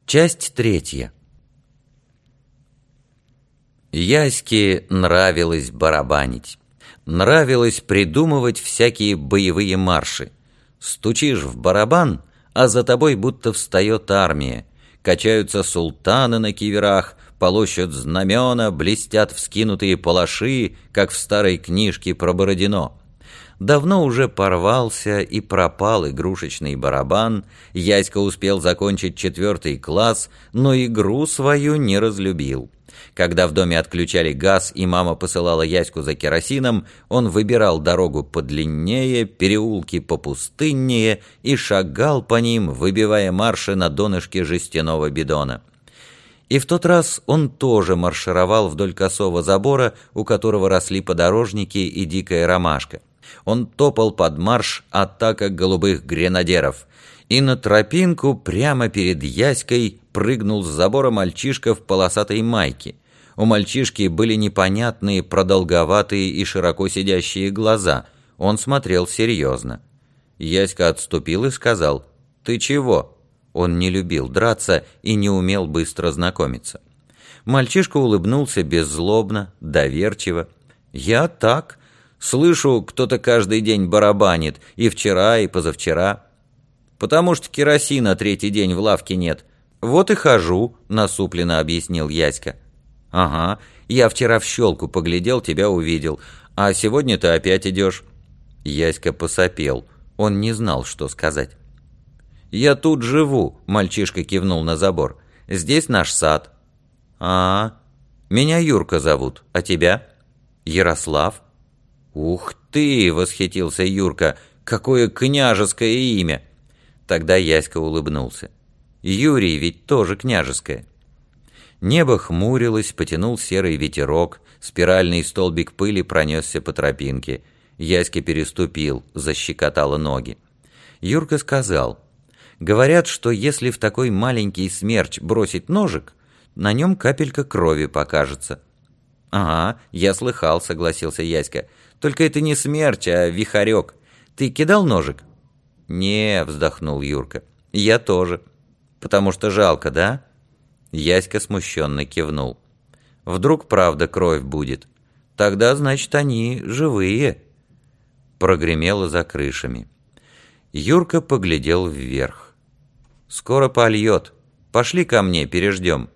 Часть третья. Яське нравилось барабанить. Нравилось придумывать всякие боевые марши. Стучишь в барабан, а за тобой будто встает армия. Качаются султаны на киверах, полощут знамена, блестят вскинутые палаши, как в старой книжке про Бородино. Давно уже порвался и пропал игрушечный барабан, Яська успел закончить 4 класс, но игру свою не разлюбил. Когда в доме отключали газ и мама посылала Яську за керосином, он выбирал дорогу подлиннее, переулки попустыннее и шагал по ним, выбивая марши на донышке жестяного бидона. И в тот раз он тоже маршировал вдоль косого забора, у которого росли подорожники и дикая ромашка. Он топал под марш «Атака голубых гренадеров», и на тропинку прямо перед Яськой прыгнул с забора мальчишка в полосатой майке. У мальчишки были непонятные, продолговатые и широко сидящие глаза. Он смотрел серьезно. Яська отступил и сказал: «Ты чего?» Он не любил драться и не умел быстро знакомиться. Мальчишка улыбнулся беззлобно, доверчиво. «Я так. Слышу, кто-то каждый день барабанит, и вчера, и позавчера. Потому что керосина 3-й день в лавке нет. Вот и хожу», — насупленно объяснил Яська. «Ага, я вчера в щелку поглядел, тебя увидел, а сегодня ты опять идешь». Яська посопел, он не знал, что сказать. «Я тут живу», — мальчишка кивнул на забор. «Здесь наш сад». Меня Юрка зовут, а тебя?» «Ярослав». «Ух ты!» — восхитился Юрка. «Какое княжеское имя!» Тогда Яська улыбнулся. «Юрий ведь тоже княжеское». Небо хмурилось, потянул серый ветерок, спиральный столбик пыли пронесся по тропинке. Яська переступил, защекотало ноги. Юрка сказал: «Говорят, что если в такой маленький смерч бросить ножик, на нем капелька крови покажется». «Ага, я слыхал», — согласился Яська. «Только это не смерч, а вихарек. Ты кидал ножик?» «Не», — вздохнул Юрка. «Я тоже». «Потому что жалко, да?» Яська смущенно кивнул. «Вдруг правда кровь будет? Тогда, значит, они живые». Прогремело за крышами. Юрка поглядел вверх. «Скоро польет. Пошли ко мне, переждем».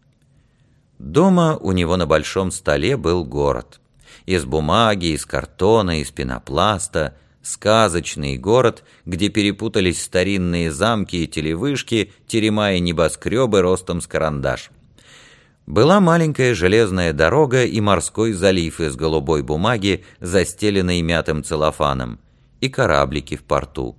Дома у него на большом столе был город. Из бумаги, из картона, из пенопласта. Сказочный город, где перепутались старинные замки и телевышки, терема и небоскребы ростом с карандаш. Была маленькая железная дорога и морской залив из голубой бумаги, застеленный мятым целлофаном, и кораблики в порту.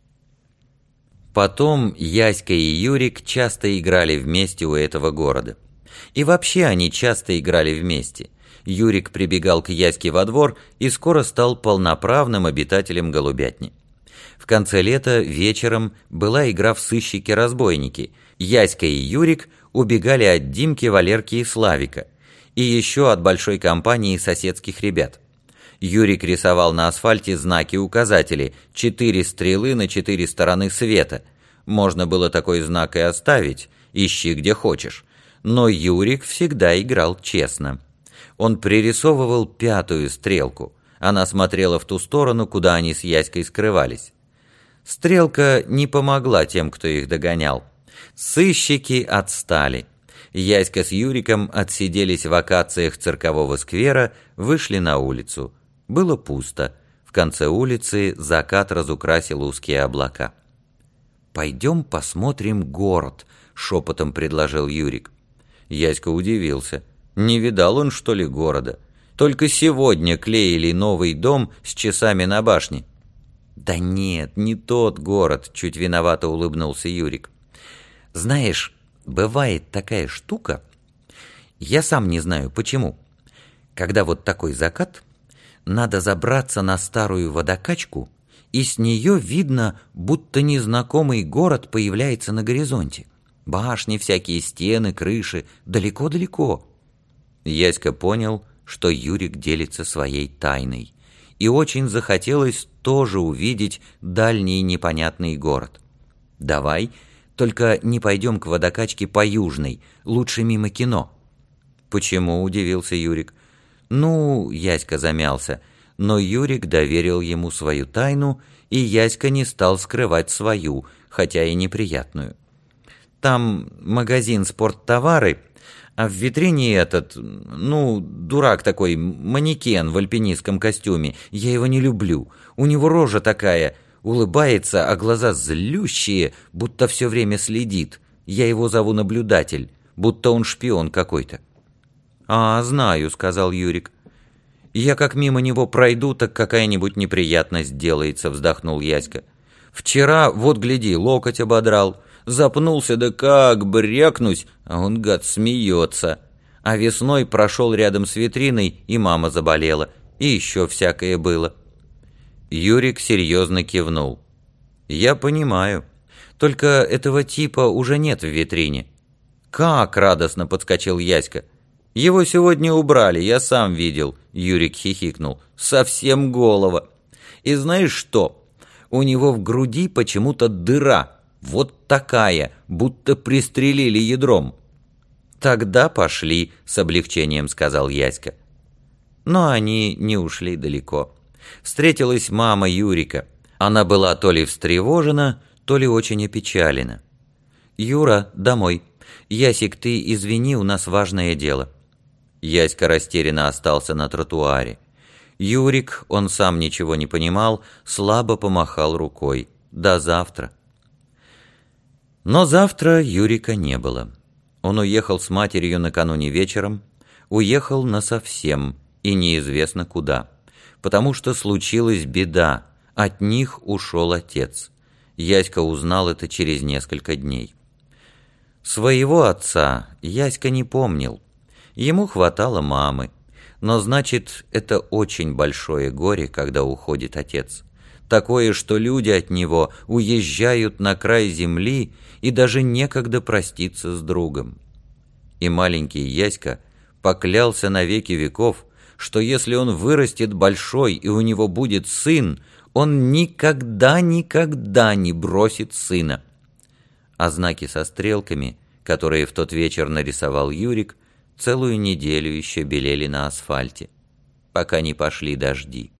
Потом Яська и Юрик часто играли вместе у этого города. И вообще они часто играли вместе. Юрик прибегал к Яське во двор и скоро стал полноправным обитателем голубятни. В конце лета вечером была игра в сыщики-разбойники. Яська и Юрик убегали от Димки, Валерки и Славика, и еще от большой компании соседских ребят. Юрик рисовал на асфальте знаки-указатели: 4 стрелы на 4 стороны света. Можно было такой знак и оставить, ищи где хочешь. Но Юрик всегда играл честно. Он пририсовывал 5-ю стрелку. Она смотрела в ту сторону, куда они с Яськой скрывались. Стрелка не помогла тем, кто их догонял. Сыщики отстали. Яська с Юриком отсиделись в акациях циркового сквера, вышли на улицу. Было пусто. В конце улицы закат разукрасил узкие облака. «Пойдем посмотрим город», — шепотом предложил Юрик. Яська удивился. Не видал он, что ли, города? Только сегодня клеили новый дом с часами на башне. «Да нет, не тот город», — чуть виновато улыбнулся Юрик. «Знаешь, бывает такая штука, я сам не знаю почему. Когда вот такой закат, надо забраться на старую водокачку, и с нее видно, будто незнакомый город появляется на горизонте. Башни, всякие стены, крыши, далеко-далеко». Яська понял, что Юрик делится своей тайной, и очень захотелось тоже увидеть дальний непонятный город. «Давай, Только не пойдем к водокачке по Южной, лучше мимо кино». «Почему?» – удивился Юрик. «Ну...» – Яська замялся, но Юрик доверил ему свою тайну, и Яська не стал скрывать свою, хотя и неприятную. «Там магазин спорттовары, а в витрине этот, ну, дурак такой, манекен в альпинистском костюме. Я его не люблю. У него рожа такая, улыбается, а глаза злющие, будто все время следит. Я его зову наблюдатель, будто он шпион какой-то». «А, знаю», — сказал Юрик. «Я как мимо него пройду, так какая-нибудь неприятность делается», — вздохнул Яська. «Вчера, вот гляди, локоть ободрал. Запнулся, да как брякнусь, а он, гад, смеется. А весной прошел рядом с витриной, и мама заболела, и еще всякое было». Юрик серьезно кивнул. «Я понимаю. Только этого типа уже нет в витрине». «Как?» — радостно подскочил Яська. «Его сегодня убрали, я сам видел», — Юрик хихикнул. «Совсем голова. И знаешь что? У него в груди почему-то дыра, вот такая, будто пристрелили ядром». «Тогда пошли», — с облегчением сказал Яська. Но они не ушли далеко. Встретилась мама Юрика. Она была то ли встревожена, то ли очень опечалена. «Юра, домой. Ясик, ты извини, у нас важное дело». Яська растерянно остался на тротуаре. Юрик, он сам ничего не понимал, слабо помахал рукой. «До завтра». Но завтра Юрика не было. Он уехал с матерью накануне вечером, уехал насовсем, и неизвестно куда, потому что случилась беда, от них ушел отец. Яська узнал это через несколько дней. Своего отца Яська не помнил. Ему хватало мамы, но значит, это очень большое горе, когда уходит отец. Такое, что люди от него уезжают на край земли, и даже некогда проститься с другом. И маленький Яська поклялся на веки веков, что если он вырастет большой и у него будет сын, он никогда не бросит сына. А знаки со стрелками, которые в тот вечер нарисовал Юрик, целую неделю еще белели на асфальте, пока не пошли дожди.